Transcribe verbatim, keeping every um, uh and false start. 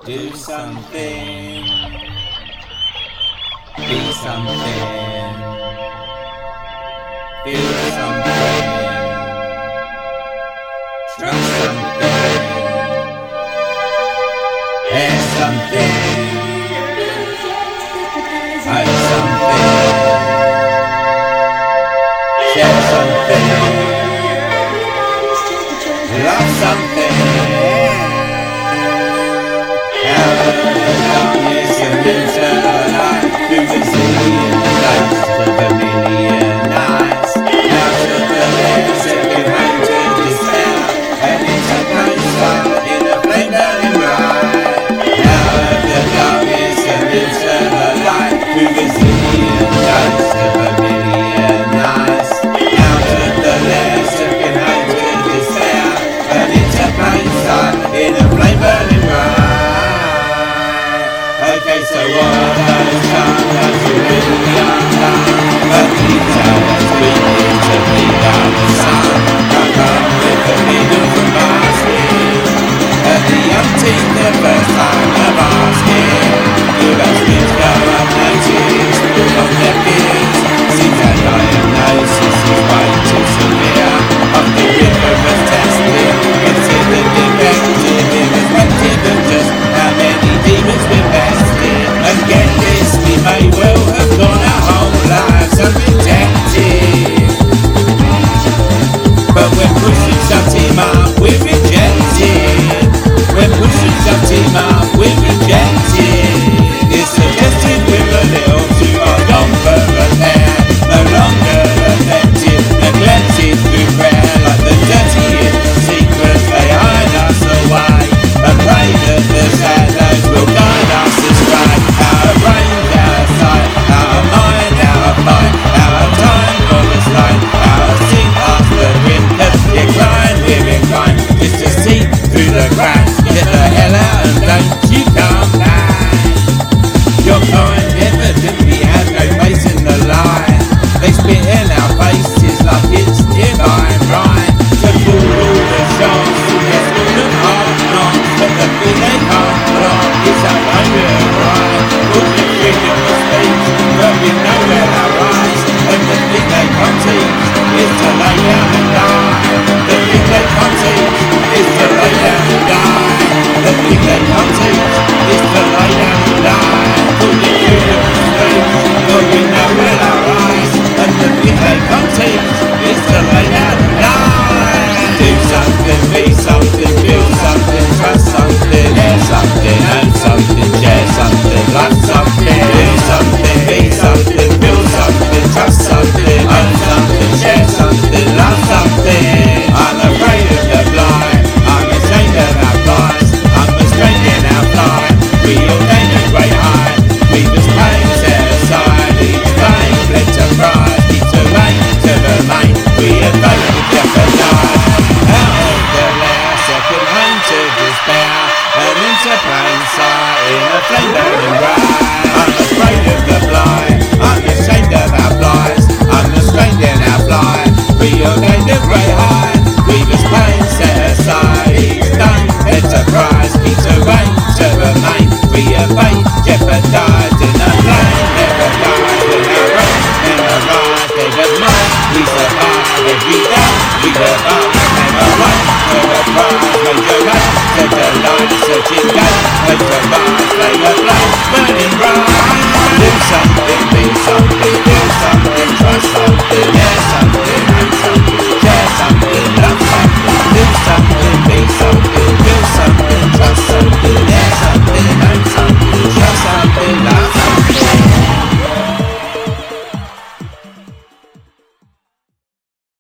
Do something. Be something. Feel something. Trust something. Hear something. Own something. Share something. Love something. Out of the darkness and into the light, through the zillion ghosts of a million eyes. Out of the layers that give home to despair, and into plain sight in a flame burning bright. Out of the darkness and into the light, through the zillion ghosts of a million eyes. Out of the layers that give home to despair, and into plain sight in a flame burning bright. Okay, so what has done has you really undone? A detail that's beginning to bleed out the sun. I come with a needle from basket. At the umpteenth, the first time of asking, you have spins go unnoticed, pull on their fears. Seems that diagnosis is way too severe. Of the rigorous testing, considered effective, irrespective of just how many demons we've bested. And get this, we may well have gone our whole lives undetected. But when push and shove team up, we're rejected. When push and shove team up, we're rejected. It's suggested we're a little too far gone for repair. No longer effective, neglected through prayer. Like the dirtiest secrets, they hide us away. And pray that the shadows will guide us astray. Out of range, out of sight, out of mind, out of fight, out of time for the slide, out of sync, after in the decline, we're inclined just to see through the cracks. Get the hell out and don't you come back. Your kind evidently has no face in the line. They spit in our faces like it's divine right. To pull all the shots, yes, look hard knocks, but the thing they can't block is our own right. Put the freedom of speech, but we know where our rise. And the thing they can't teach is to lay down and die. The thing they can't teach is to lay down and die. The thing they can't teach is to lay down and die. Put the freedom of speech, but we know where our rise. And the thing they can't teach is to lay down and die. Do something, be something, feel something, trust something, hear something, own something, share something, love something. Do something, be something, feel something, trust something, own something, share something, love something. I'm afraid of the blind, I'm ashamed of our flies, I'm restrained in our flight. We all gain a great high, we just pain set aside. Each fame led to pride, each arraign to remain. We have faith to jeopardize. Out of the lair, second home to despair, and into plain sight in a flame burning bright. I'm afraid of the blind, I'm ashamed of our flies, I'm restrained in our flight. We all gained a great high, we just pain set aside. Each stone enterprise, each arraign to remain. We have faith jeopardized in a flame never dies. When our rain never rise, they have mind, we survive every day. We survive, never wait for the prize. When you're right, set the light, searching gate, they survive.